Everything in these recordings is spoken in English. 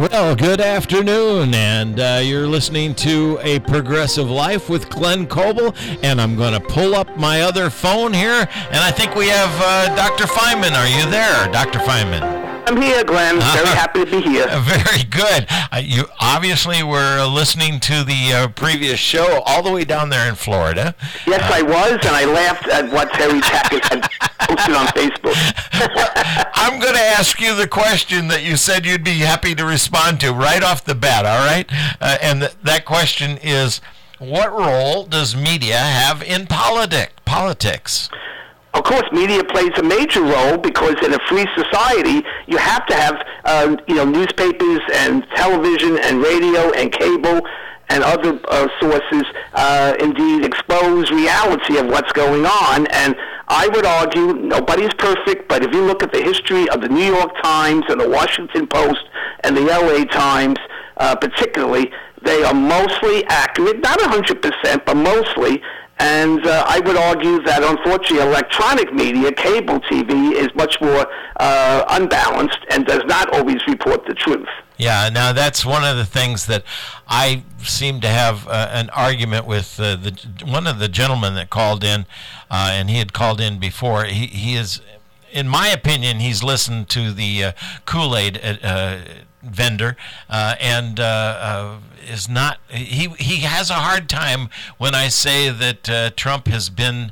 Well, good afternoon, and you're listening to A Progressive Life with Glenn Coble, and I'm going to pull up my other phone here, and I think we have Dr. Feynman. Are you there, Dr. Feynman? I'm here, Glenn. Very happy to be here. Very good. You obviously were listening to the previous show all the way down there in Florida. Yes, I was, and I laughed at what Terry Tackett had posted on Facebook. I'm going to ask you the question that you said you'd be happy to respond to right off the bat, all right? And that question is, what role does media have in politics? Of course, media plays a major role because in a free society, you have to have, newspapers and television and radio and cable and other sources indeed expose reality of what's going on. And I would argue nobody's perfect, but if you look at the history of the New York Times and the Washington Post and the LA Times particularly, they are mostly accurate, not 100%, but mostly. And I would argue that, unfortunately, electronic media, cable TV, is much more unbalanced and does not always report the truth. Yeah, now that's one of the things that I seem to have an argument with one of the gentlemen that called in, and he had called in before. He is, in my opinion, he's listened to the Kool-Aid vendor and is not. He has a hard time when I say that Trump has been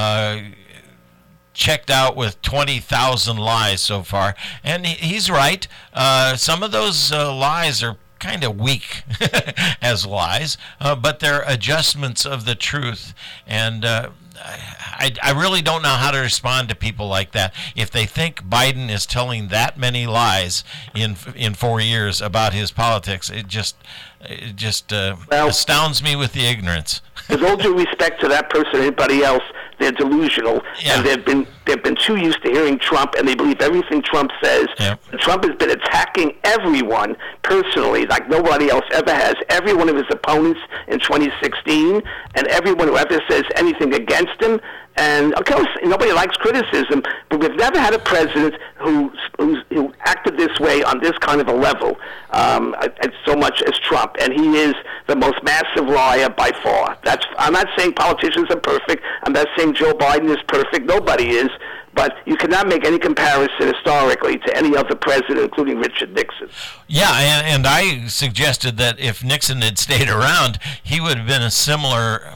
checked out with 20,000 lies so far, and he's right. Some of those lies are kind of weak as lies, but they're adjustments of the truth, and I really don't know how to respond to people like that. If they think Biden is telling that many lies in 4 years about his politics, it just astounds me with the ignorance. With all due respect to that person and anybody else, they're delusional, and they've been too used to hearing Trump, and they believe everything Trump says. Yep. Trump has been attacking everyone personally, like nobody else ever has. Every one of his opponents in 2016, and everyone who ever says anything against him. And of course, nobody likes criticism, but we've never had a president who acted this way on this kind of a level, so much as Trump. And he is the most massive liar by far. I'm not saying politicians are perfect. I'm not saying Joe Biden is perfect. Nobody is. But you cannot make any comparison historically to any other president, including Richard Nixon. Yeah, and I suggested that if Nixon had stayed around, he would have been a similar.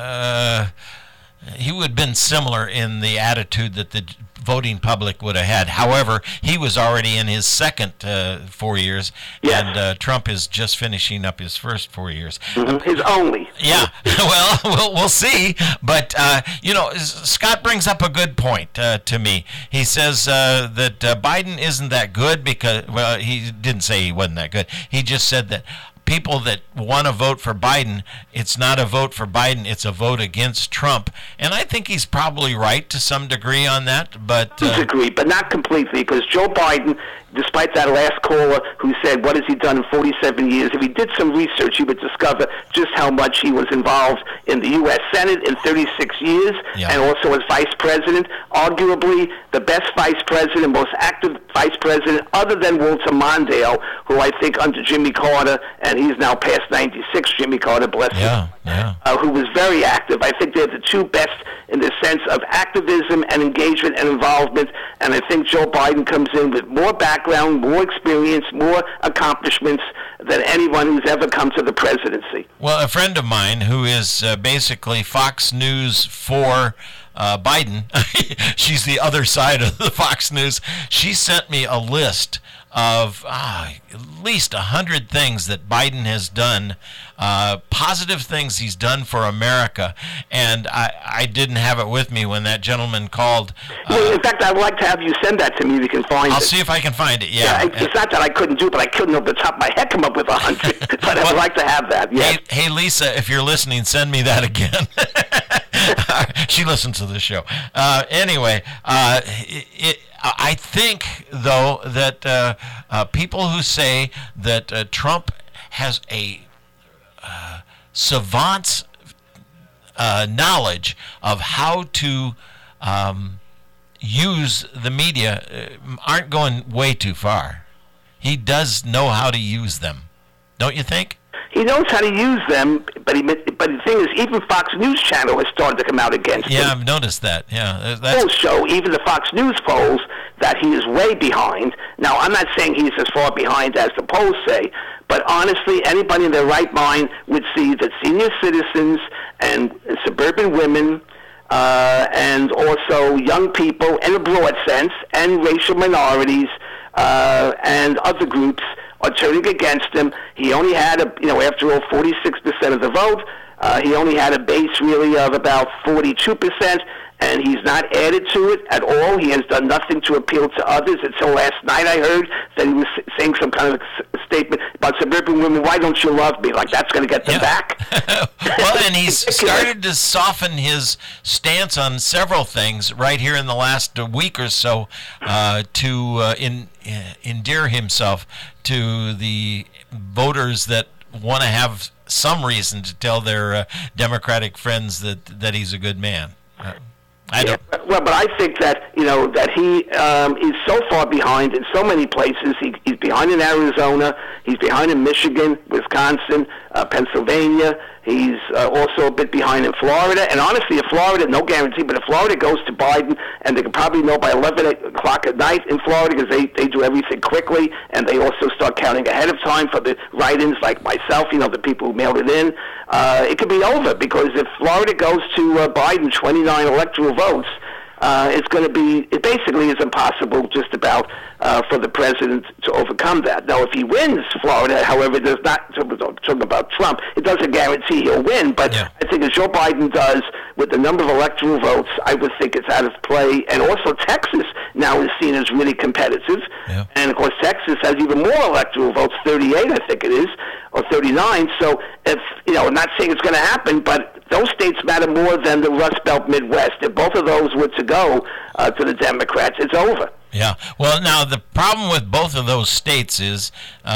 He would have been similar in the attitude that the voting public would have had. However, he was already in his second 4 years, yes. And Trump is just finishing up his first 4 years. Mm-hmm. His only. Yeah, well, we'll see. But, Scott brings up a good point to me. He says that Biden isn't that good because, well, he didn't say he wasn't that good. He just said that people that want to vote for Biden, it's not a vote for Biden, it's a vote against Trump. And I think he's probably right to some degree on that. But disagree, but not completely, because Joe Biden, despite that last caller who said, what has he done in 47 years? If he did some research, he would discover just how much he was involved in the U.S. Senate in 36 years, and also as vice president, arguably the best vice president, most active vice president, other than Walter Mondale, who I think under Jimmy Carter, and he's now past 96, Jimmy Carter, bless him, who was very active. I think they're the two best in the sense of activism and engagement and involvement, and I think Joe Biden comes in with more background, more experience, more accomplishments than anyone who's ever come to the presidency. Well, a friend of mine who is basically Fox News for Biden, she's the other side of the Fox News, she sent me a list of at least 100 things that Biden has done, positive things he's done for America, and I didn't have it with me when that gentleman called. Well, in fact, I would like to have you send that to me if you can find it. I'll see if I can find it, yeah. It's not that I couldn't do it, but I couldn't off the top of my head come up with 100, but I would like to have that, yeah. Hey, Lisa, if you're listening, send me that again. She listens to the show. Anyway, I think, though, that people who say that Trump has a savant's knowledge of how to use the media aren't going way too far. he does know how to use them, don't you think? He knows how to use them, but the thing is, even Fox News Channel has started to come out against him. Yeah, I've noticed that. Yeah, polls show, even the Fox News polls, that he is way behind. Now, I'm not saying he's as far behind as the polls say, but honestly, anybody in their right mind would see that senior citizens and suburban women and also young people in a broad sense, and racial minorities and other groups are turning against him. He only had, after all, 46% of the vote. He only had a base, really, of about 42%, and he's not added to it at all. He has done nothing to appeal to others. Until last night, I heard that he was saying some kind of statement about suburban women, why don't you love me? Like, that's going to get them back. Well, and he's started to soften his stance on several things right here in the last week or so to endear himself to the voters that want to have some reason to tell their Democratic friends that he's a good man. Well, but I think that that he is so far behind in so many places. He's behind in Arizona. He's behind in Michigan, Wisconsin, Pennsylvania. He's also a bit behind in Florida. And honestly, if Florida, no guarantee, but if Florida goes to Biden, and they can probably know by 11 o'clock at night in Florida because they do everything quickly, and they also start counting ahead of time for the write-ins like myself, the people who mailed it in. It could be over, because if Florida goes to Biden 29 electoral votes, it basically is impossible just about for the president to overcome that. Now, if he wins Florida, however, there's not, talking about Trump, it doesn't guarantee he'll win, but I think as Joe Biden does with the number of electoral votes, I would think it's out of play. And also Texas now is seen as really competitive. Yeah. And, of course, Texas has even more electoral votes, 38, I think it is, or 39. So, if I'm not saying it's going to happen, but those states matter more than the Rust Belt Midwest. If both of those were to go to the Democrats, it's over. Yeah. Well, now, the problem with both of those states is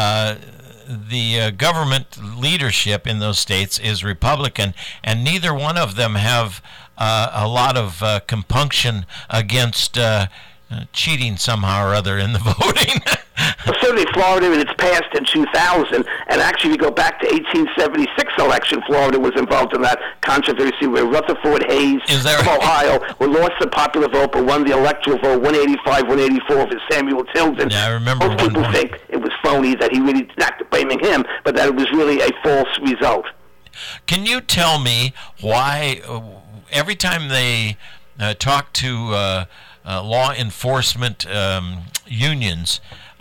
the government leadership in those states is Republican, and neither one of them have a lot of compunction against cheating somehow or other in the voting. Well, certainly Florida, in its past in 2000, and actually if you go back to 1876 election, Florida was involved in that controversy where Rutherford Hayes of Ohio lost the popular vote but won the electoral vote 185-184 for Samuel Tilden. Yeah, I remember. Most people think it was phony, that he really, not blaming him, but that it was really a false result. Can you tell me why every time they talk to law enforcement unions,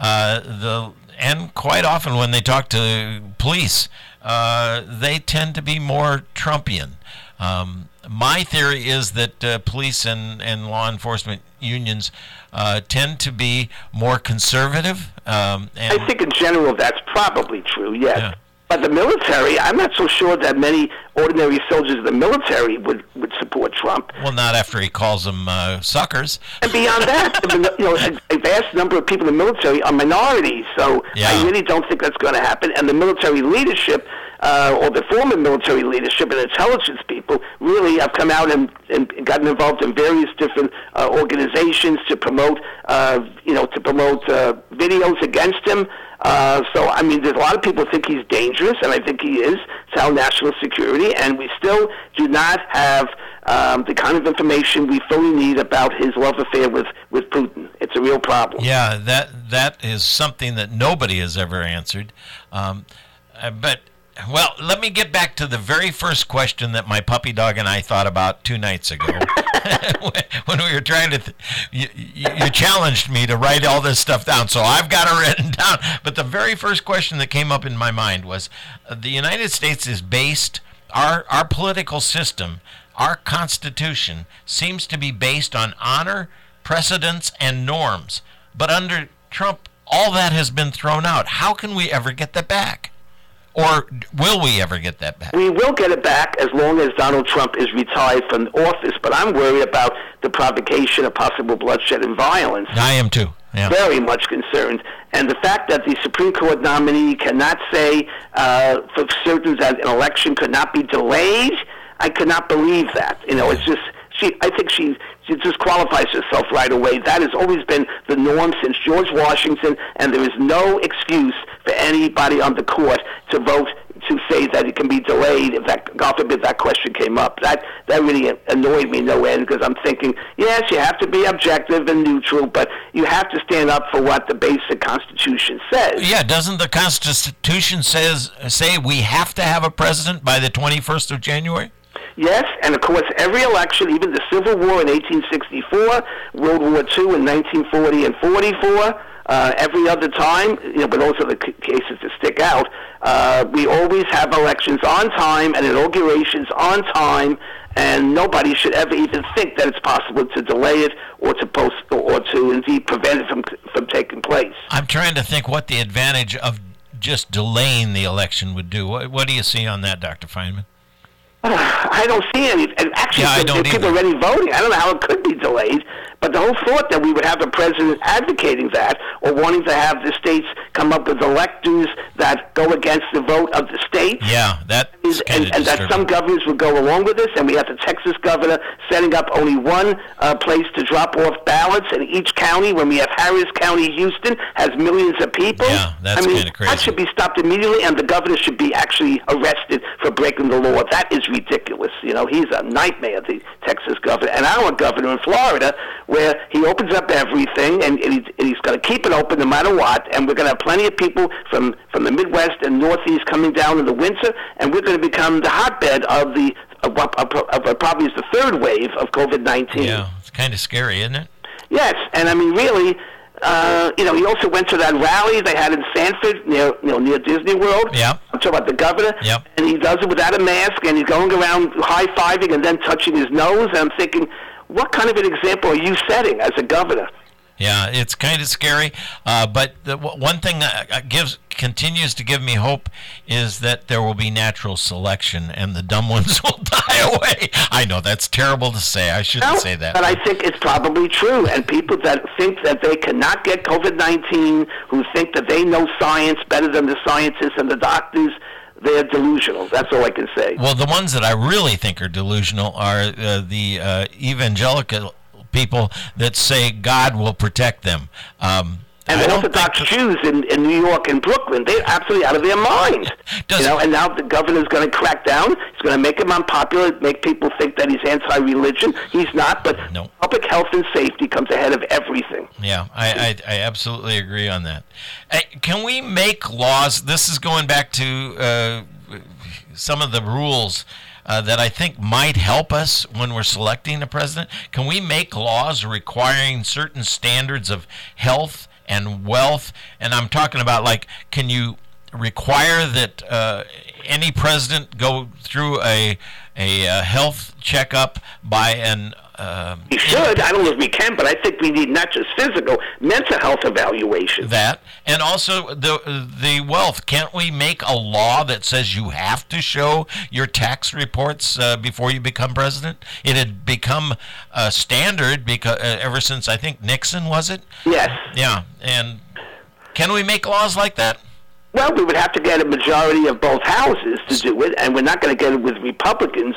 and quite often when they talk to police, they tend to be more Trumpian. My theory is that police and law enforcement unions tend to be more conservative. I think in general that's probably true, yes. Yeah. But the military, I'm not so sure that many ordinary soldiers of the military would support Trump. Well, not after he calls them suckers. And beyond that, a vast number of people in the military are minorities, so I really don't think that's going to happen. And the military leadership, or the former military leadership and intelligence people, really have come out and gotten involved in various different organizations to promote, videos against him. So, I mean, there's a lot of people think he's dangerous, and I think he is to our national security, and we still do not have the kind of information we fully need about his love affair with Putin. It's a real problem. Yeah, that is something that nobody has ever answered. Well, let me get back to the very first question that my puppy dog and I thought about 2 nights ago. when we were trying to, you challenged me to write all this stuff down, so I've got it written down. But the very first question that came up in my mind was, the United States is based, our political system, our Constitution, seems to be based on honor, precedents, and norms. But under Trump, all that has been thrown out. How can we ever get that back? Or will we ever get that back? We will get it back as long as Donald Trump is retired from office, but I'm worried about the provocation of possible bloodshed and violence. I am too. Yeah. Very much concerned. And the fact that the Supreme Court nominee cannot say for certain that an election could not be delayed, I could not believe that. It's just, I think she she disqualifies herself right away. That has always been the norm since George Washington, and there is no excuse for anybody on the court to vote to say that it can be delayed if that, God forbid, that question came up. That really annoyed me no end, because I'm thinking, yes, you have to be objective and neutral, but you have to stand up for what the basic Constitution says. Yeah, doesn't the Constitution say we have to have a president by the 21st of January? Yes, and of course, every election, even the Civil War in 1864, World War II in 1940 and 44, every other time, but those are the cases that stick out, we always have elections on time and inaugurations on time, and nobody should ever even think that it's possible to delay it or to indeed prevent it from taking place. I'm trying to think what the advantage of just delaying the election would do. What do you see on that, Dr. Feynman? I don't see any. And actually, people are already voting. I don't know how it could be delayed. But the whole thought that we would have a president advocating that or wanting to have the states come up with electors that go against the vote of the states. Yeah, that is and that some governors would go along with this. And we have the Texas governor setting up only one place to drop off ballots in each county, when we have Harris County, Houston, has millions of people. Yeah, that's kind of crazy. That should be stopped immediately, and the governor should be actually arrested for breaking the law. That is ridiculous. He's a nightmare, the Texas governor. And our governor in Florida, where he opens up everything, and he's going to keep it open no matter what, and we're going to have plenty of people from the Midwest and Northeast coming down in the winter, and we're going to become the hotbed of probably is the third wave of COVID-19. Yeah, it's kind of scary, isn't it? Yes, and really, he also went to that rally they had in Sanford near Disney World. Yeah. I'm talking about the governor. Yep. And he does it without a mask, and he's going around high-fiving and then touching his nose, and I'm thinking, what kind of an example are you setting as a governor? Yeah, it's kind of scary, but the one thing that continues to give me hope is that there will be natural selection, and the dumb ones will die away. I know that's terrible to say. I shouldn't say that. But I think it's probably true, and people that think that they cannot get COVID-19, who think that they know science better than the scientists and the doctors, they're delusional. That's all I can say. Well, the ones that I really think are delusional are the evangelical people that say God will protect them. And the Orthodox Jews in New York and Brooklyn, they're absolutely out of their mind. And now the governor's going to crack down. He's going to make him unpopular, make people think that he's anti-religion. He's not, but public health and safety comes ahead of everything. Yeah, I absolutely agree on that. Can we make laws? This is going back to some of the rules that I think might help us when we're selecting a president. Can we make laws requiring certain standards of health and wealth? And I'm talking about, can you require that any president go through a health checkup by an we should. I don't know if we can, but I think we need not just physical, mental health evaluation. That, and also the wealth. Can't we make a law that says you have to show your tax reports before you become president? It had become a standard because ever since, I think, Nixon, was it? Yes. Yeah, and can we make laws like that? Well, we would have to get a majority of both houses to do it, and we're not going to get it with Republicans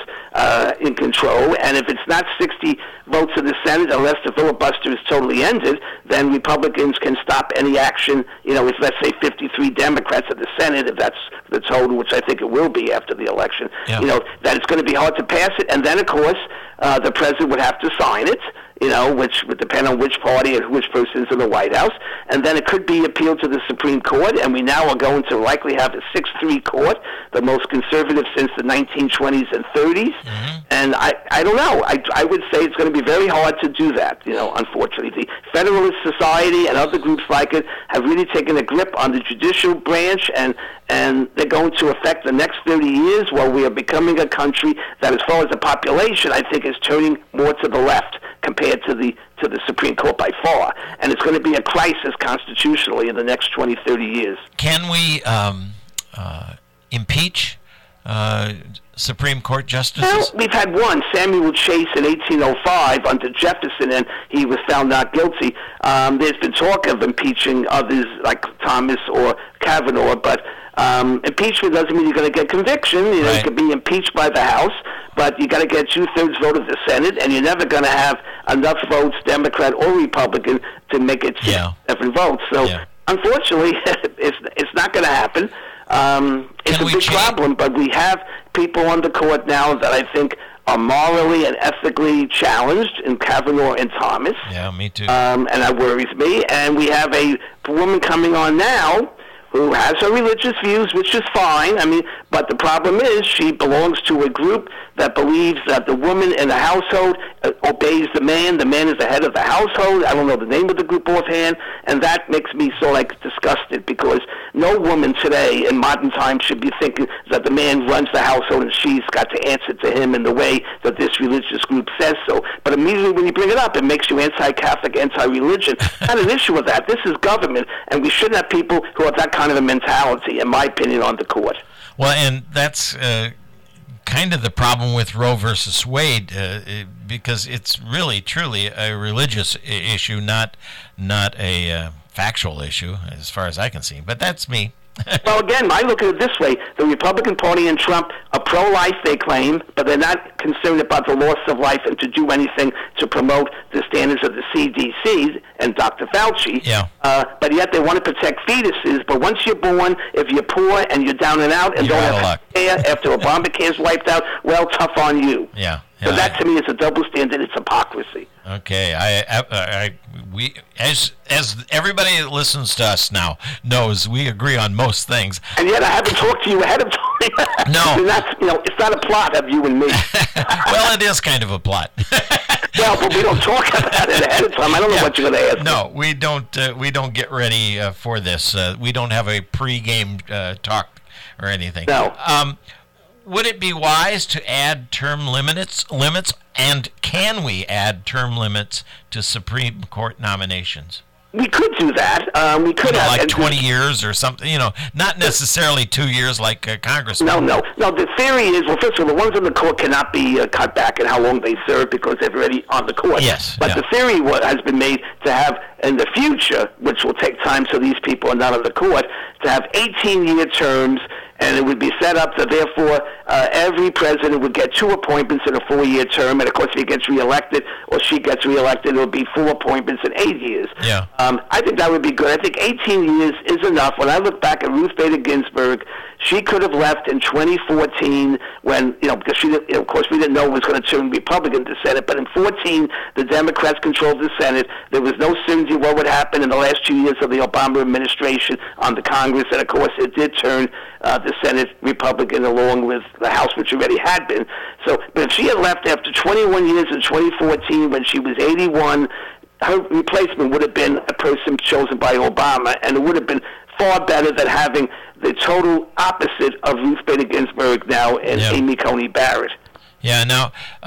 in control. And if it's not 60 votes in the Senate, unless the filibuster is totally ended, then Republicans can stop any action, if, let's say, 53 Democrats at the Senate, if that's the total, which I think it will be after the election, that it's going to be hard to pass it. And then, of course, the president would have to sign it, which would depend on which party and which person is in the White House. And then it could be appealed to the Supreme Court, and we now are going to likely have a 6-3 court, the most conservative since the 1920s and 30s. Mm-hmm. And I don't know. I would say it's going to be very hard to do that, unfortunately. The Federalist Society and other groups like it have really taken a grip on the judicial branch, and they're going to affect the next 30 years while we are becoming a country that, as far as the population, I think is turning more to the left compared to the Supreme Court by far. And it's going to be a crisis constitutionally in the next 20, 30 years. Can we impeach Supreme Court justices? Well, we've had one, Samuel Chase, in 1805 under Jefferson, and he was found not guilty. There's been talk of impeaching others like Thomas or Kavanaugh, but Impeachment doesn't mean you're going to get conviction. You right. You could be impeached by the House, but you got to get 2/3 vote of the Senate, and you're never going to have enough votes, Democrat or Republican, to make it 7 votes. So, unfortunately, it's not going to happen. It's a big problem, but we have people on the court now that I think are morally and ethically challenged in Kavanaugh and Thomas. Yeah, me too. And that worries me. And we have a woman coming on now who has her religious views, which is fine. I mean, but the problem is she belongs to a group that believes that the woman in the household obeys the man. The man is the head of the household. I don't know the name of the group offhand, and that makes me so disgusted, because no woman today in modern times should be thinking that the man runs the household and she's got to answer to him in the way that this religious group says so. But immediately when you bring it up, it makes you anti-Catholic, anti-religion. Not an issue with that. This is government, and we shouldn't have people who have that kind of a mentality, in my opinion, on the court. Well, and that's kind of the problem with Roe versus Wade, because it's really, truly a religious issue, not a factual issue, as far as I can see. But that's me. Well, again, I look at it this way. The Republican Party and Trump are pro-life, they claim, but they're not concerned about the loss of life and to do anything to promote the standards of the CDC and Dr. Fauci. Yeah. But yet they want to protect fetuses. But once you're born, if you're poor and you're down and out and don't have care after Obamacare's wiped out, well, tough on you. Yeah. So that to me is a double standard. It's hypocrisy. Okay, we as everybody that listens to us now knows, we agree on most things. And yet I haven't talked to you ahead of time. No, it's not a plot of you and me. Well, it is kind of a plot. Well, but we don't talk about it ahead of time. I don't know what you're going to ask. No, we don't. We don't get ready for this. We don't have a pre-game talk or anything. No. Would it be wise to add term limits, and can we add term limits to Supreme Court nominations? We could do that. We could have like 20 years or something. Not necessarily 2 years like Congressman. No. The theory is, well, first of all, the ones on the court cannot be cut back in how long they serve because they're already on the court. Yes. But the theory has been made to have in the future, which will take time, so these people are not on the court, to have 18-year terms. And it would be set up that, therefore, every president would get 2 appointments in a 4-year term. And, of course, if he gets reelected or she gets reelected, it would be 4 appointments in 8 years. Yeah. I think that would be good. I think 18 years is enough. When I look back at Ruth Bader Ginsburg, she could have left in 2014 when, because she, of course, we didn't know it was going to turn Republican to Senate. But in 2014, the Democrats controlled the Senate. There was no certainty what would happen in the last 2 years of the Obama administration on the Congress. And, of course, it did turn the Senate Republican along with the House, which already had been. So, but if she had left after 21 years in 2014 when she was 81, her replacement would have been a person chosen by Obama, and it would have been far better than having the total opposite of Ruth Bader Ginsburg now and Amy Coney Barrett. Yeah, now,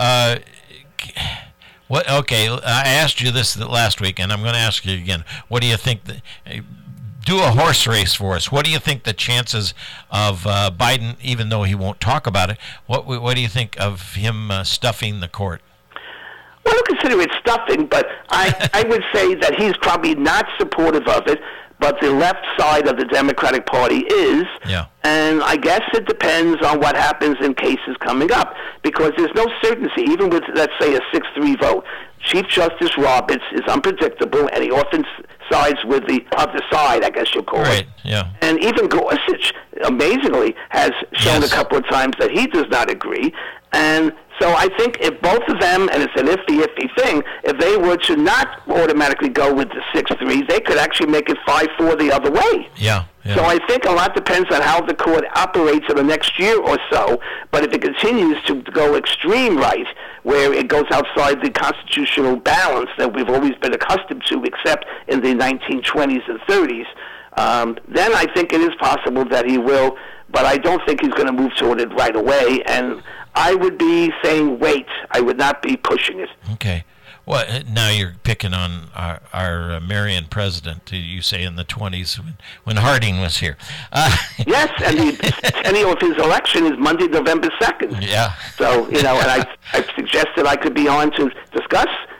what? Okay, I asked you this last week, and I'm going to ask you again. What do you think? Do a horse race for us. What do you think the chances of Biden, even though he won't talk about it, what do you think of him stuffing the court? Well, I don't consider it stuffing, but I would say that he's probably not supportive of it, but the left side of the Democratic Party is. Yeah. And I guess it depends on what happens in cases coming up, because there's no certainty, even with, let's say, a 6-3 vote. Chief Justice Roberts is unpredictable, and he often sides with the other side, I guess you'll call it. Right, yeah. And even Gorsuch, amazingly, has shown a couple of times that he does not agree. And so I think if both of them, and it's an iffy thing, if they were to not automatically go with the 6-3, they could actually make it 5-4 the other way. Yeah. So I think a lot depends on how the court operates in the next year or so. But if it continues to go extreme right, where it goes outside the constitutional balance that we've always been accustomed to, except in the 1920s and 30s, then I think it is possible that he will. But I don't think he's going to move toward it right away. And I would be saying wait. I would not be pushing it. Okay. Well, now you're picking on our Marion president, you say in the 20s when Harding was here. Yes, and the centennial of his election is Monday, November 2nd. Yeah. So, and I suggested I could be on to discuss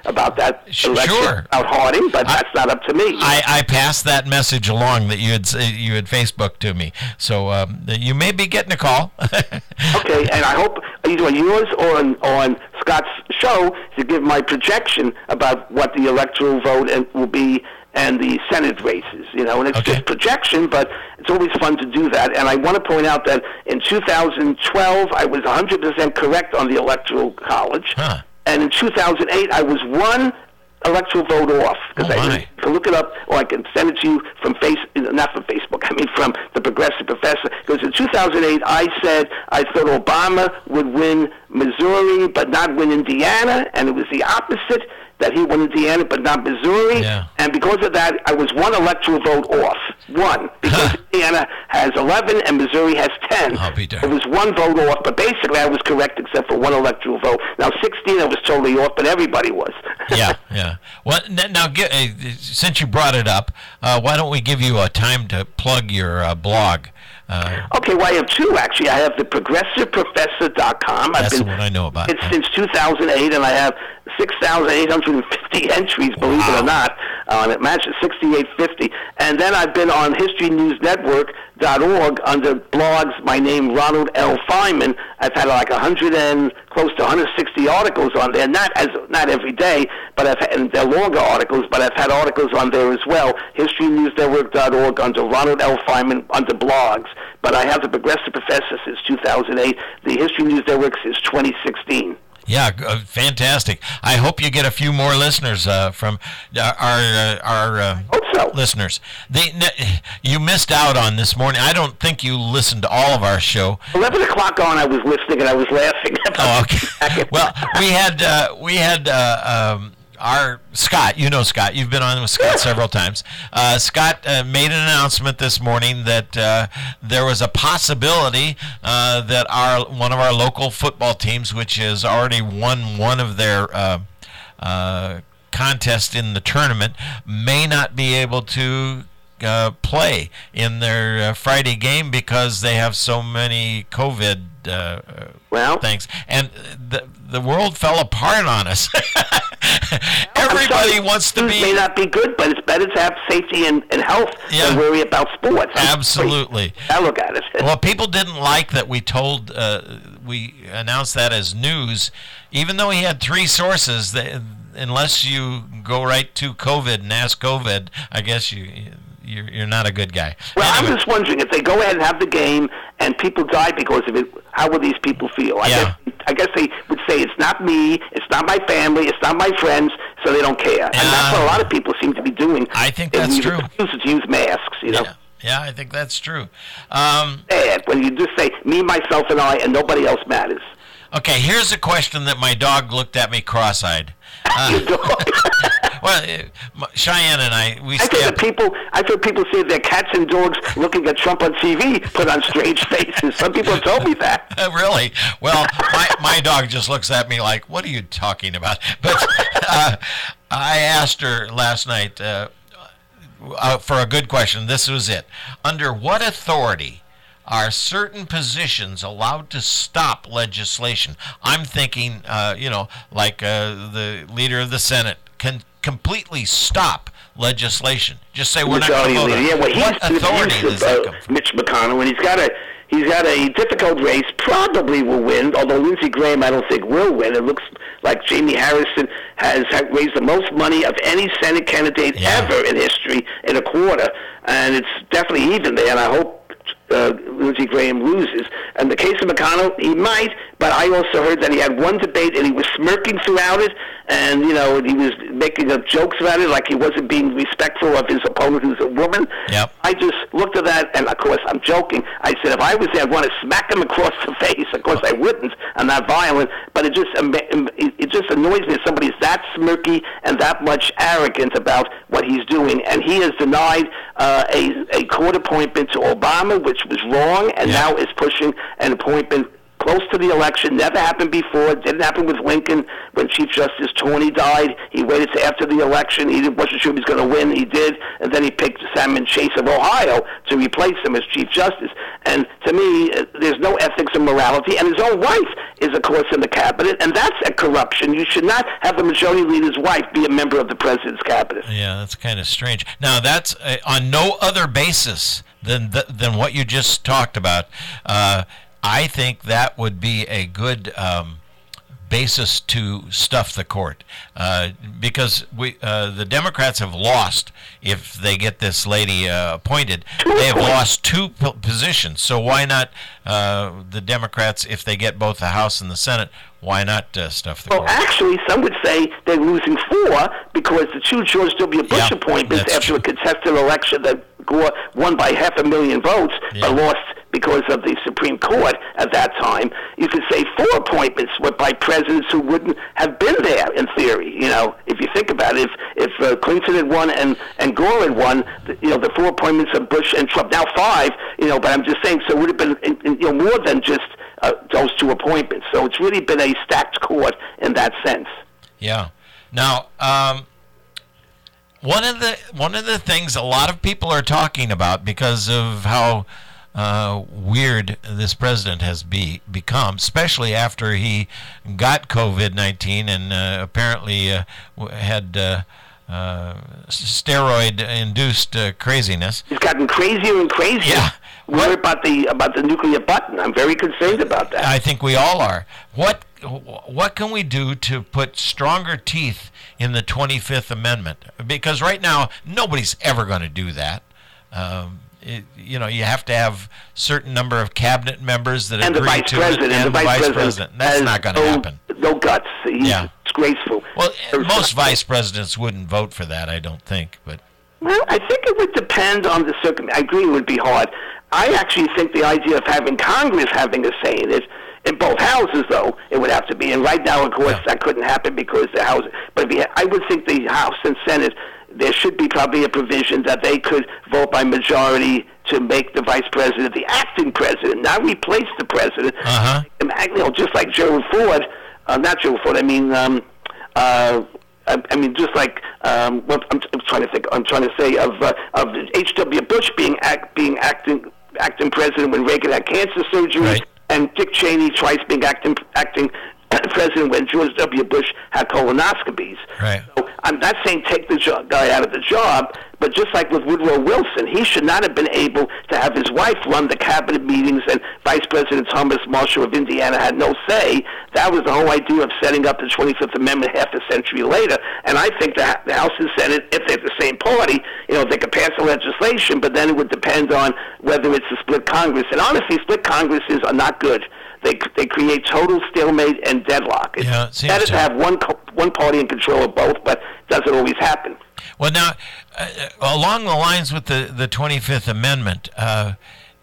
about that election, sure. about Harding, but that's not up to me. I passed that message along that you had Facebooked to me, so you may be getting a call. Okay, and I hope either on yours or on Scott's show to give my projection about what the electoral vote will be and the Senate races, and it's just projection, but it's always fun to do that. And I want to point out that in 2012, I was 100% correct on the Electoral College. Huh. And in 2008, I was one electoral vote off. I can look it up, or I can send it to you from not from Facebook, from the Progressive Professor. Because in 2008, I said I thought Obama would win Missouri, but not win Indiana, and it was the opposite, that he won Indiana but not Missouri. Yeah. And because of that, I was one electoral vote off. One. Because Indiana has 11 and Missouri has 10. I'll be darned. It was one vote off, but basically I was correct except for one electoral vote. Now, 16 I was totally off, but everybody was. Yeah. Well, now, since you brought it up, why don't we give you a time to plug your blog? Okay, well, I have two, actually. I have the ProgressiveProfessor.com. That's the one I know about. It's since 2008, and I have 6,850 entries, believe it or not, on it. Matches 6,850. And then I've been on HistoryNewsNetwork.org under blogs, my name, Ronald L. Feynman. I've had like close to 160 articles on there, not every day, but and they're longer articles, but I've had articles on there as well. HistoryNewsNetwork.org under Ronald L. Feynman under blogs. But I have the Progressive Professor since 2008, the History News Network since 2016. Yeah, fantastic. I hope you get a few more listeners from our listeners. You missed out on this morning. I don't think you listened to all of our show. 11 o'clock on, I was listening and I was laughing. Okay. Well, we had our Scott, Scott, you've been on with Scott several times. Scott made an announcement this morning that there was a possibility that one of our local football teams, which has already won one of their contests in the tournament, may not be able to play in their Friday game because they have so many COVID things, and the world fell apart on us. Everybody wants to be. May not be good, but it's better to have safety and health than worry about sports. Absolutely. I look at it. Well, people didn't like that we announced that as news, even though he had three sources. Unless you go right to COVID and ask COVID, I guess you're not a good guy. Well, anyway. I'm just wondering, if they go ahead and have the game and people die because of it, how will these people feel? I guess they would say, it's not me, it's not my family, it's not my friends, so they don't care. And that's what a lot of people seem to be doing. I think that's true. To use masks, Yeah, I think that's true. When you just say, me, myself, and I, and nobody else matters. Okay, here's a question that my dog looked at me cross-eyed. Well, Cheyenne and I I've heard people say their cats and dogs looking at Trump on TV put on strange faces. Some people have told me that. Really? Well, my dog just looks at me like, what are you talking about? But I asked her last night for a good question. This was it. Under what authority are certain positions allowed to stop legislation? I'm thinking, like the leader of the Senate can completely stop legislation. Just say we're not going to vote on it. What authority does that come from? Mitch McConnell, and he's got a difficult race, probably will win, although Lindsey Graham I don't think will win. It looks like Jamie Harrison has raised the most money of any Senate candidate ever in history in a quarter, and it's definitely even there, and I hope Lindsey Graham loses. In the case of McConnell, he might, but I also heard that he had one debate and he was smirking throughout it, and he was making up jokes about it, like he wasn't being respectful of his opponent who's a woman. Yep. I just looked at that, and of course I'm joking. I said if I was there, I'd want to smack him across the face. Of course I wouldn't. I'm not violent, but it just annoys me that somebody's that smirky and that much arrogant about what he's doing. And he has denied a court appointment to Obama, which was wrong, and now is pushing an appointment close to the election. Never happened before. It didn't happen with Lincoln when Chief Justice Taney died. He waited to after the election. He wasn't sure he was going to win. He did, and then he picked Salmon Chase of Ohio to replace him as Chief Justice. And to me, there's no ethics and morality. And his own wife is, of course, in the cabinet, and that's a corruption. You should not have the majority leader's wife be a member of the president's cabinet. Yeah, that's kind of strange. Now, that's on no other basis than what you just talked about. I think that would be a good basis to stuff the court, because the Democrats have lost if they get this lady appointed. They have lost two positions. So why not the Democrats, if they get both the House and the Senate, why not stuff the court? Well, actually, some would say they're losing 4 because the 2 George W. Bush appointments after a contested election that Gore won by 500,000 votes, but lost because of the Supreme Court at that time. You could say 4 appointments were by presidents who wouldn't have been there in theory. You know, if you think about it, if Clinton had won and Gore had won, the 4 appointments of Bush and Trump, now 5. But I'm just saying, so it would have been more than just those 2 appointments. So it's really been a stacked court in that sense. Yeah. Now, one of the things a lot of people are talking about because of how weird this president has become, especially after he got COVID-19 and apparently had steroid-induced craziness. He's gotten crazier and crazier. Yeah. Worry about the nuclear button. I'm very concerned about that. I think we all are. What can we do to put stronger teeth in the 25th Amendment? Because right now, nobody's ever going to do that. You have to have certain number of cabinet members that agree to it, and the vice president. That's not going to happen. No guts. He's disgraceful. Well, most vice presidents wouldn't vote for that, I don't think. But well, I think it would depend on the circumstance. I agree it would be hard. I actually think the idea of having Congress having a say in it, in both houses, though, it would have to be. And right now, of course, that couldn't happen because the House. But I would think the House and Senate, there should be probably a provision that they could vote by majority to make the vice president the acting president, not replace the president. Just like Gerald Ford, not Gerald Ford. I mean, just like what I'm trying to think. I'm trying to say of H.W. Bush being acting president when Reagan had cancer surgery, right, and Dick Cheney twice being acting president when George W. Bush had colonoscopies. Right. So I'm not saying take the guy out of the job, but just like with Woodrow Wilson, he should not have been able to have his wife run the cabinet meetings, and Vice President Thomas Marshall of Indiana had no say. That was the whole idea of setting up the 25th Amendment half a century later. And I think that the House and Senate, if they're the same party, they could pass the legislation, but then it would depend on whether it's a split Congress. And honestly, split Congresses are not good. They create total stalemate and deadlock. It's better to have one party in control of both, but it doesn't always happen. Well, now, along the lines with the 25th Amendment, the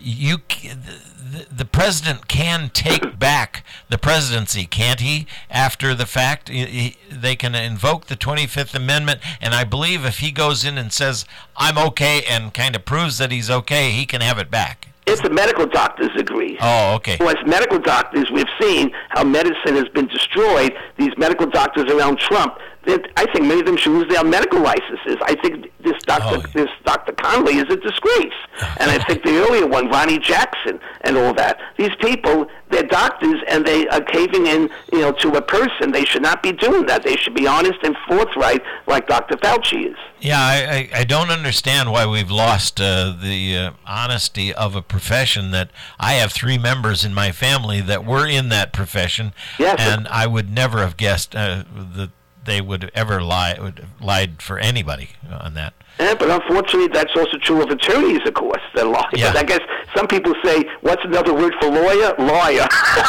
president can take back the presidency, can't he, after the fact? They can invoke the 25th Amendment, and I believe if he goes in and says, I'm okay, and kind of proves that he's okay, he can have it back. If the medical doctors agree. Oh, okay. Well, as medical doctors, we've seen how medicine has been destroyed. These medical doctors around Trump, I think many of them should lose their medical licenses. I think this Dr. Conley is a disgrace. And I think the earlier one, Ronnie Jackson and all that. These people, they're doctors, and they are caving in, to a person. They should not be doing that. They should be honest and forthright like Dr. Fauci is. Yeah, I don't understand why we've lost the honesty of a profession that I have 3 members in my family that were in that profession, and I would never have guessed that they would ever lied for anybody on that. Yeah, but unfortunately, that's also true of attorneys, of course, that lie. Yeah. But I guess some people say, what's another word for lawyer? Lawyer.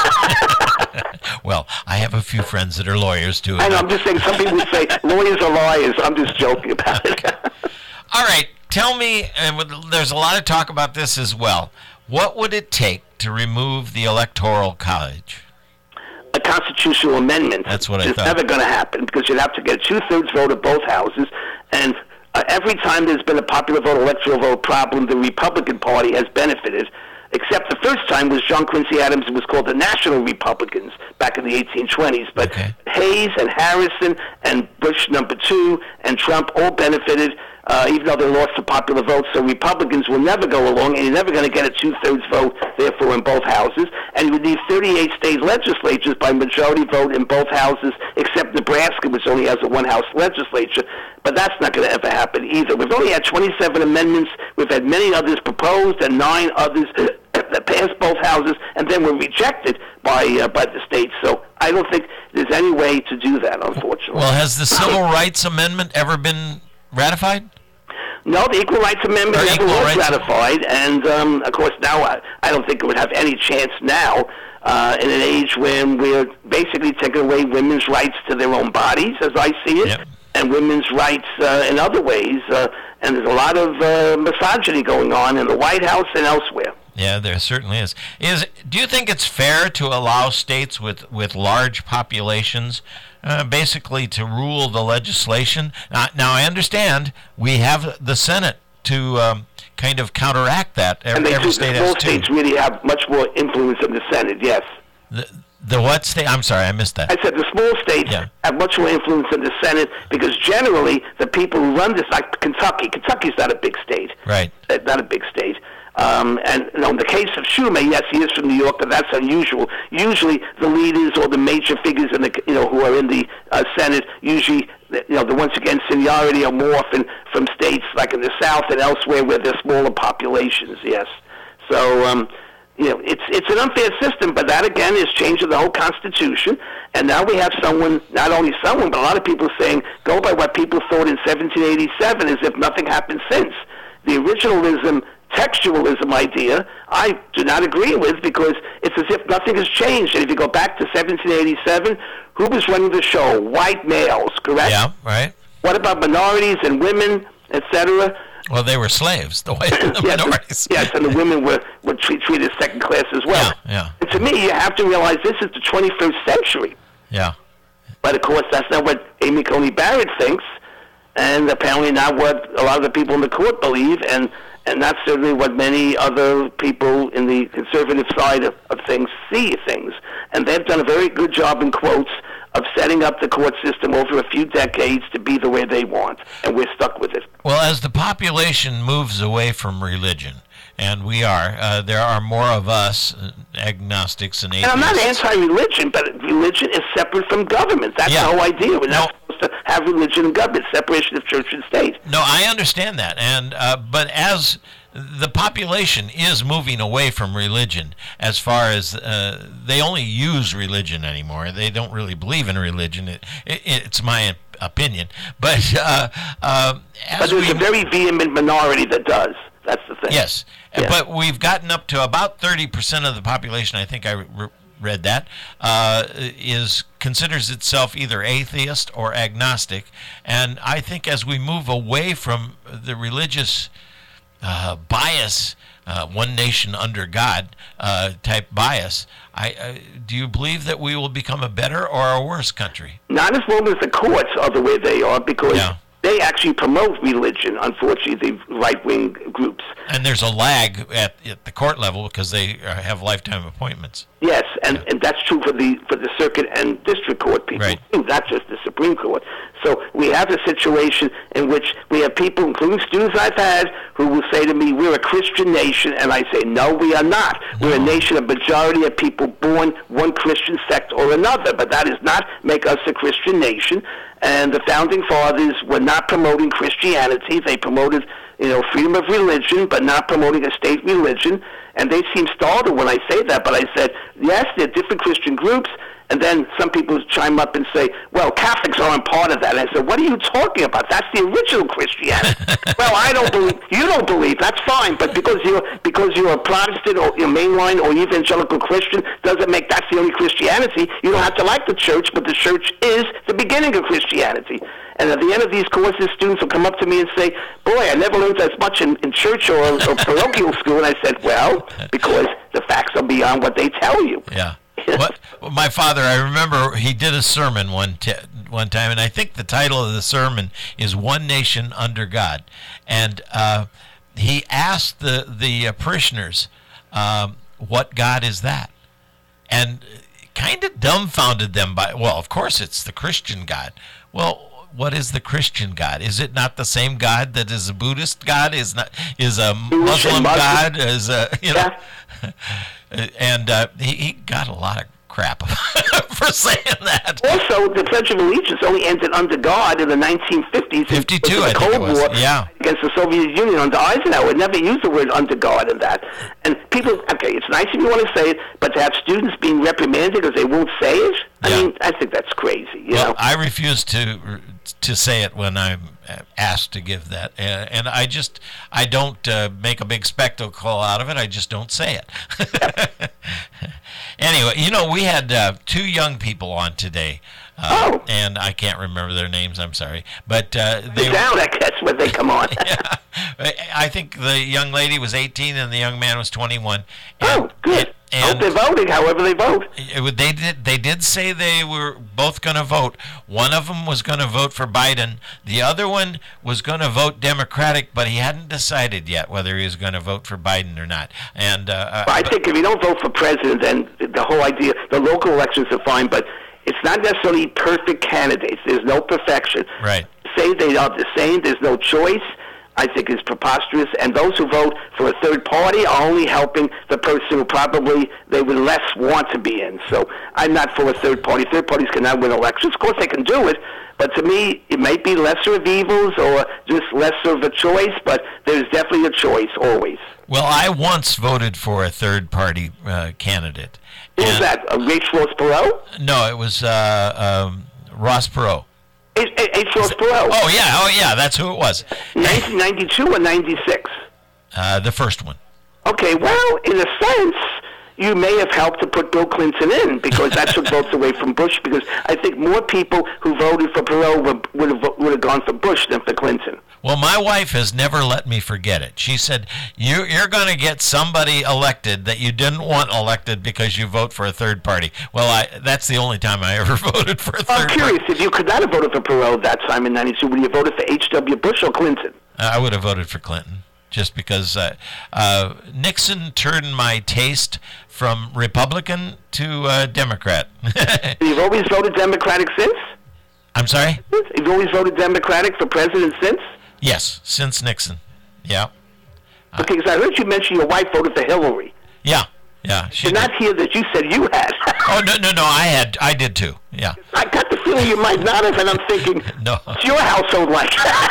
Well, I have a few friends that are lawyers, too. I know, I'm just saying, some people say lawyers are liars. I'm just joking about it. All right, tell me, and there's a lot of talk about this as well, what would it take to remove the Electoral College? A constitutional amendment. That's what I thought. It's never going to happen because you'd have to get a 2/3 vote of both houses, and every time there's been a popular vote, electoral vote problem, the Republican Party has benefited. except the first time was John Quincy Adams. It was called the National Republicans back in the 1820s. But Hayes and Harrison and Bush #2 and Trump all benefited, even though they lost the popular vote. So Republicans will never go along, and you're never going to get a 2/3 vote, therefore, in both houses. And you would need 38 state legislatures by majority vote in both houses, except Nebraska, which only has a one-house legislature. But that's not going to ever happen either. We've only had 27 amendments. We've had many others proposed and 9 others that passed both houses and then were rejected by the states. So I don't think there's any way to do that, unfortunately. Well, has the Civil Rights Amendment ever been ratified? No, the Equal Rights Amendment never was ratified, and of course now I don't think it would have any chance now in an age when we're basically taking away women's rights to their own bodies, as I see it, and women's rights in other ways, and there's a lot of misogyny going on in the White House and elsewhere. Yeah, there certainly is. Do you think it's fair to allow states with large populations basically to rule the legislation? Now, I understand we have the Senate to kind of counteract that. Every state has states really have much more influence in the Senate, yes. The what state? I'm sorry, I missed that. I said the small states have much more influence in the Senate because generally the people who run this, like Kentucky's not a big state. Right. Not a big state. And in the case of Schumer, yes, he is from New York, but that's unusual. Usually, the leaders or the major figures in the who are in the Senate, usually the ones against seniority are more often from states like in the South and elsewhere where there's smaller populations. Yes, so it's an unfair system, but that again is changing the whole Constitution. And now we have not only someone, but a lot of people saying go by what people thought in 1787, as if nothing happened since. The originalism, textualism idea, I do not agree with because it's as if nothing has changed. And if you go back to 1787, who was running the show? White males, correct? Yeah, right. What about minorities and women, etc.? Well, they were slaves, the minorities. Yes, and the women were treated second class as well. Yeah. And to me, you have to realize this is the 21st century. Yeah. But of course, that's not what Amy Coney Barrett thinks, and apparently not what a lot of the people in the court believe, and that's certainly what many other people in the conservative side of things see things. And they've done a very good job, in quotes, of setting up the court system over a few decades to be the way they want, and we're stuck with it. Well, as the population moves away from religion, and we are, there are more of us, agnostics and atheists. And I'm not anti-religion, but religion is separate from government. That's the whole idea. We're not supposed to have religion and government, separation of church and state. No, I understand that, and but as the population is moving away from religion, as far as they only use religion anymore. They don't really believe in religion. It's my opinion, but there's a very vehement minority that does. That's the thing. Yes, but we've gotten up to about 30% of the population. I think I read that considers itself either atheist or agnostic, and I think as we move away from the religious bias, one nation under God type bias, do you believe that we will become a better or a worse country? Not as long as the courts are the way they are, because they actually promote religion, unfortunately, the right-wing groups. And there's a lag at the court level because they have lifetime appointments. Yes, and that's true for the circuit and district court people, too, not just the Supreme Court. So we have a situation in which we have people, including students I've had, who will say to me, we're a Christian nation, and I say, no, we are not. No. We're a nation, a majority of people born one Christian sect or another, but that does not make us a Christian nation. And the Founding Fathers were not promoting Christianity. They promoted, freedom of religion, but not promoting a state religion. And they seem startled when I say that, but I said, yes, there are different Christian groups. And then some people chime up and say, well, Catholics aren't part of that. And I said, what are you talking about? That's the original Christianity. Well, I don't believe, you don't believe, that's fine. But because you're a Protestant or you're mainline or evangelical Christian doesn't make that's the only Christianity. You don't have to like the church, but the church is the beginning of Christianity. And at the end of these courses, students will come up to me and say, boy, I never learned as much in church or parochial school. And I said, well, because the facts are beyond what they tell you. Yeah. My father, I remember he did a sermon one time, and I think the title of the sermon is "One Nation Under God," and he asked the parishioners, what God is that? And kind of dumbfounded them by, well, of course it's the Christian God. Well, what is the Christian God? Is it not the same God that is a Buddhist God? Is a Muslim God? Is a, and he got a lot of crap for saying that. Also, the Pledge of Allegiance only ended under God in the 1950s. 52, I think it was. War against the Soviet Union under Eisenhower. It never used the word under God in that. And people, okay, it's nice if you want to say it, but to have students being reprimanded because they won't say it, I mean, I think that's crazy. You know? I refuse to say it when I'm asked to give that, and I don't make a big spectacle out of it. I just don't say it. Anyway, we had 2 young people on today, and I can't remember their names. I'm sorry, but they down. I guess when they come on. Yeah, I think the young lady was 18 and the young man was 21. Good. I hope they're voting, however they vote. They did say they were both going to vote. One of them was going to vote for Biden. The other one was going to vote Democratic, but he hadn't decided yet whether he was going to vote for Biden or not. And I think if you don't vote for president, then the whole idea, the local elections are fine, but it's not necessarily perfect candidates. There's no perfection. Right. Say they are the same. There's no choice. I think is preposterous, and those who vote for a third party are only helping the person who probably they would less want to be in. So I'm not for a third party. Third parties cannot win elections. Of course they can do it, but to me it might be lesser of evils or just lesser of a choice, but there's definitely a choice always. Well, I once voted for a third party candidate. Who was that? H. Ross Perot? No, it was Ross Perot. H. Ross Perot. Oh yeah, that's who it was. 1992 or 96? The first one. Okay, well, in a sense, you may have helped to put Bill Clinton in because that took votes away from Bush. Because I think more people who voted for Perot would have gone for Bush than for Clinton. Well, my wife has never let me forget it. She said, you're going to get somebody elected that you didn't want elected because you vote for a third party. Well, that's the only time I ever voted for a third party. I'm curious, if you could not have voted for Perot that time in 92, would you have voted for H.W. Bush or Clinton? I would have voted for Clinton, just because Nixon turned my taste from Republican to Democrat. You've always voted Democratic since? I'm sorry? You've always voted Democratic for president since? Yes, since Nixon. Yeah. Okay, because I heard you mention your wife voted for Hillary. Yeah. She did not hear that you said you had. Oh, no, I did too. Yeah. I got the feeling you might not have, and I'm thinking, no. What's your household like?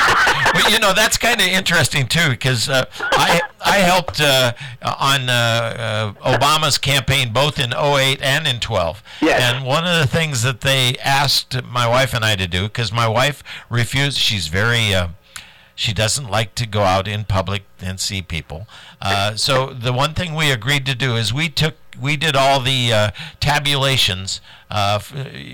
Well, that's kind of interesting too, because I helped on Obama's campaign both in 2008 and in 2012. Yes. And one of the things that they asked my wife and I to do, because my wife refused, she's very... she doesn't like to go out in public and see people. So the one thing we agreed to do is we did all the tabulations, of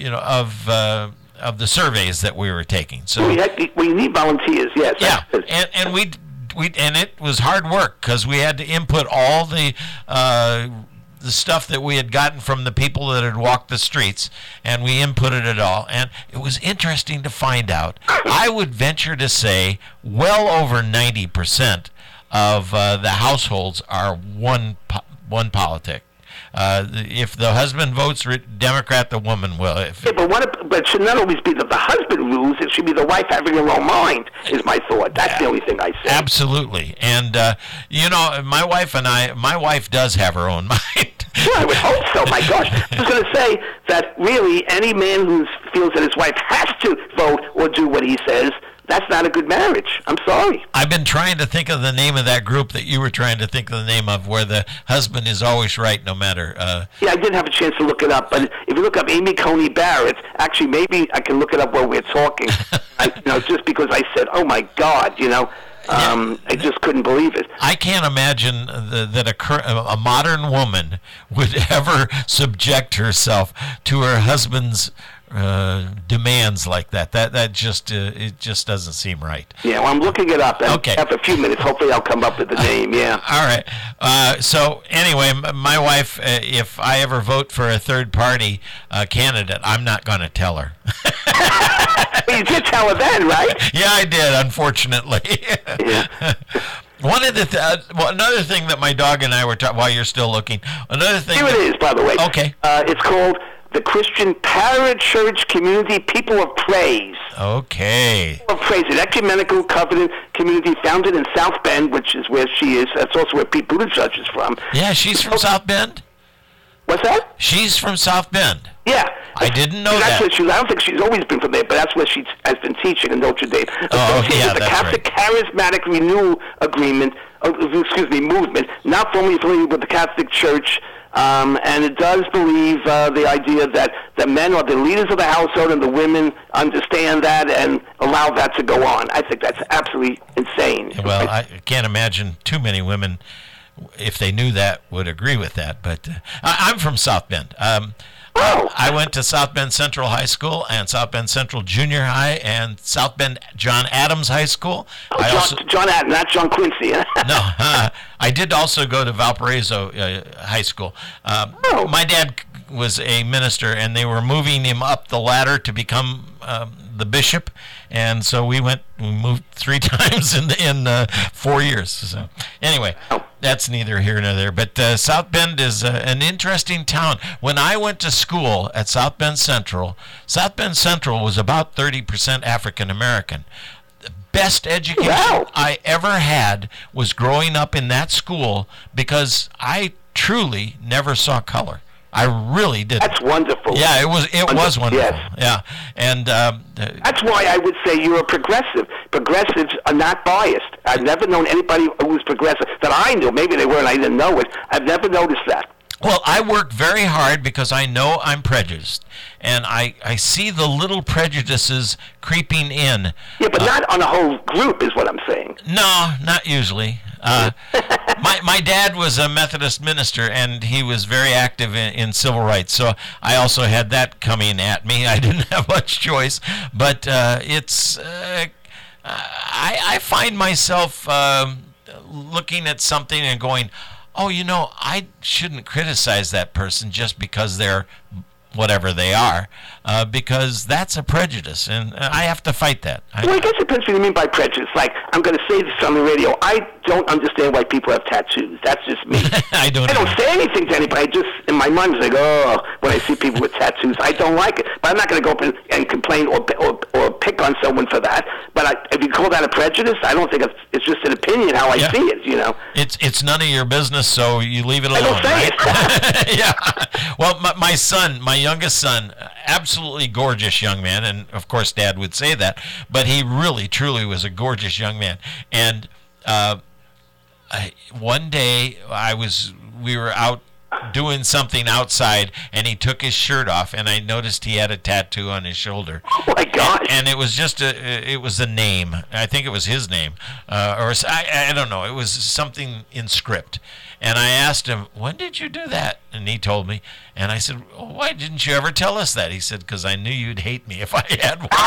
the surveys that we were taking. So we need volunteers. Yes. Yeah, and we and it was hard work because we had to input all the stuff that we had gotten from the people that had walked the streets, and we inputted it all. And it was interesting to find out. I would venture to say well over 90% of the households are one politic. If the husband votes Democrat, the woman will. But it should not always be that the husband rules. It should be the wife having her own mind, is my thought. That's the only thing I say. Absolutely. And, my wife does have her own mind. Well, I would hope so. My gosh. I was going to say that really any man who feels that his wife has to vote or do what he says, that's not a good marriage. I'm sorry. I've been trying to think of the name of that group that you were trying to think of the name of, where the husband is always right no matter. Yeah, I didn't have a chance to look it up, but if you look up Amy Coney Barrett, actually maybe I can look it up while we're talking. Just because I said, oh my God, I just couldn't believe it. I can't imagine that a modern woman would ever subject herself to her husband's demands like that. That just it just doesn't seem right. Yeah, well, I'm looking it up. Okay. I have a few minutes. Hopefully, I'll come up with the name. Yeah. All right. So anyway, my wife, if I ever vote for a third party candidate, I'm not going to tell her. Well, you did tell her then, right? Yeah, I did. Unfortunately. Yeah. Another thing that my dog and I were talking while you're still looking. Another thing. Here it is, by the way. Okay. It's called the Christian Parachurch Community People of Praise. Okay. People of Praise, an ecumenical covenant community founded in South Bend, which is where she is. That's also where Pete Buttigieg is from. Yeah, she's from South Bend. What's that? She's from South Bend. Yeah. I didn't know that. I don't think she's always been from there, but that's where she has been teaching in Notre Dame. Yeah, the Catholic Charismatic Renewal Movement, not formally affiliated with the Catholic Church, and it does believe the idea that the men are the leaders of the household and the women understand that and allow that to go on. I think that's absolutely insane. Well, I can't imagine too many women, if they knew that, would agree with that. But I'm from South Bend. I went to South Bend Central High School and South Bend Central Junior High and South Bend John Adams High School. John Adams, not John Quincy. No, I did also go to Valparaiso High School. My dad was a minister, and they were moving him up the ladder to become the bishop, and so we moved 3 times in 4 years. So anyway, that's neither here nor there. But South Bend is an interesting town. When I went to school at South Bend Central was about 30% African American. The best education I ever had was growing up in that school because I truly never saw color. I really did. That's wonderful. Yeah, it was wonderful. Yes. Yeah, and that's why I would say you're a progressive. Progressives are not biased. I've never known anybody who was progressive that I knew. Maybe they were and I didn't know it. I've never noticed that. Well, I work very hard because I know I'm prejudiced, and I see the little prejudices creeping in. Yeah, but not on a whole group is what I'm saying. No, not usually. My dad was a Methodist minister, and he was very active in civil rights, so I also had that coming at me. I didn't have much choice, but I find myself looking at something and going, oh, I shouldn't criticize that person just because they're whatever they are, because that's a prejudice, and I have to fight that. Well, I guess it depends what you mean by prejudice. Like, I'm going to say this on the radio, I don't understand why people have tattoos. That's just me. I don't say anything to anybody. I just, in my mind, it's like, when I see people with tattoos, I don't like it. But I'm not going to go up and complain or pick on someone for that. But if you call that a prejudice, I don't think it's just an opinion how I see it, It's none of your business, so you leave it alone. I don't say it. Yeah. Well, my youngest son, absolutely gorgeous young man, and of course Dad would say that, but he really, truly was a gorgeous young man. And one day we were out doing something outside, and he took his shirt off, and I noticed he had a tattoo on his shoulder. Oh my gosh! And it was just it was a name. I think it was his name, or I don't know. It was something in script. And I asked him, when did you do that? And he told me. And I said, well, why didn't you ever tell us that? He said, because I knew you'd hate me if I had one.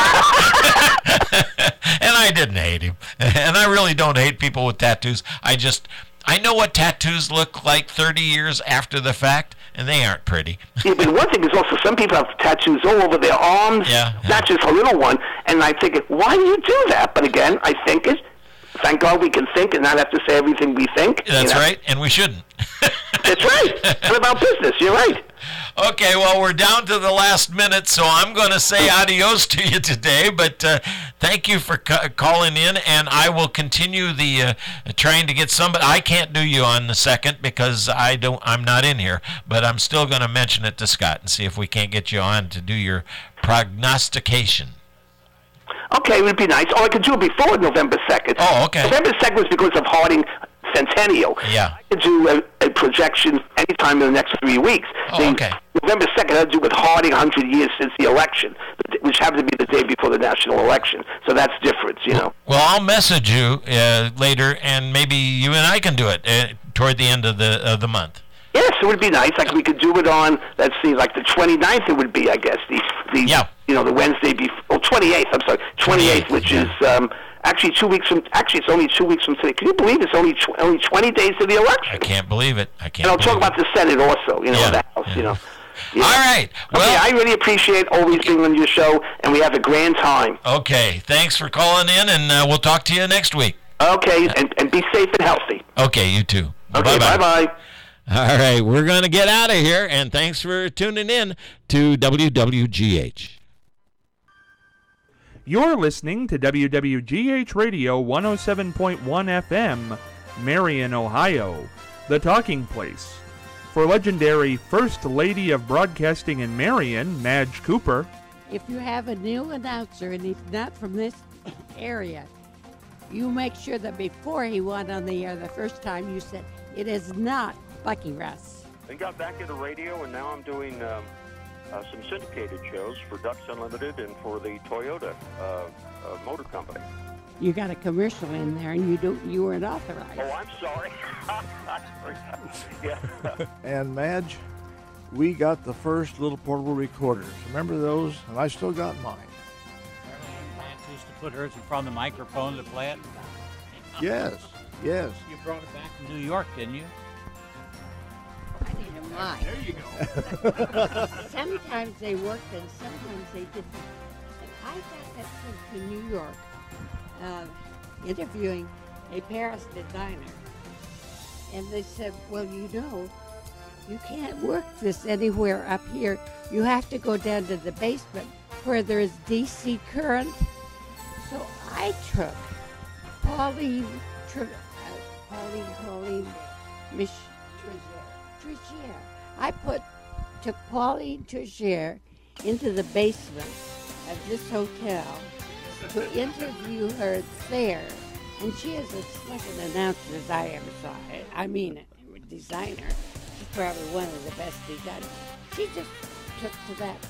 And I didn't hate him. And I really don't hate people with tattoos. I know what tattoos look like 30 years after the fact, and they aren't pretty. Yeah, but one thing is also some people have tattoos all over their arms, not just a little one. And I think, why do you do that? But again, I think it. Thank God we can think and not have to say everything we think. That's right, and we shouldn't. That's right. What about business? You're right. Okay, well, we're down to the last minute, so I'm going to say adios to you today, but thank you for calling in, and I will continue the trying to get somebody. I can't do you on the 2nd because I'm not in here, but I'm still going to mention it to Scott and see if we can't get you on to do your prognostication. Okay, it would be nice. Oh, I could do it before November 2nd. Oh, okay. November 2nd was because of Harding Centennial. Yeah. I could do a projection anytime in the next 3 weeks. Oh, okay. November 2nd had to do with Harding 100 years since the election, which happened to be the day before the national election. So that's different, Well, I'll message you later, and maybe you and I can do it toward the end of the month. Yes, it would be nice. Like we could do it on, let's see, like the 29th it would be, I guess. The Wednesday before, 28th, I'm sorry. 28th, which is actually 2 weeks from, it's only 2 weeks from today. Can you believe it's only 20 days to the election? I can't believe it. And I'll talk about the Senate also, the House, Yeah. All right. Well, okay, I really appreciate always being on your show, and we have a grand time. Okay. Thanks for calling in, and we'll talk to you next week. Okay, and be safe and healthy. Okay, you too. Okay, bye-bye. All right, we're going to get out of here, and thanks for tuning in to WWGH. You're listening to WWGH Radio 107.1 FM, Marion, Ohio, the talking place. For legendary First Lady of Broadcasting in Marion, Madge Cooper. If you have a new announcer and he's not from this area, you make sure that before he went on the air the first time, you said, it is not Bucky Russ. I got back into radio, and now I'm doing some syndicated shows for Ducks Unlimited and for the Toyota Motor Company. You got a commercial in there, and you weren't authorized. Oh, I'm sorry. Yeah. And Madge, we got the first little portable recorders. Remember those? And I still got mine. Madge used to put hers in front of the microphone to play it. Yes. You brought it back from New York, didn't you? I need a mic. There you go. Sometimes they worked and sometimes they didn't. And I got that trip to New York interviewing a Paris designer. And they said, well, you can't work this anywhere up here. You have to go down to the basement where there is DC current. So I took Pauline Trigere. I took Pauline Trigere into the basement of this hotel to interview her there. And she is as slick an announcer as I ever saw. I mean, a designer. She's probably one of the best designers. She just took to that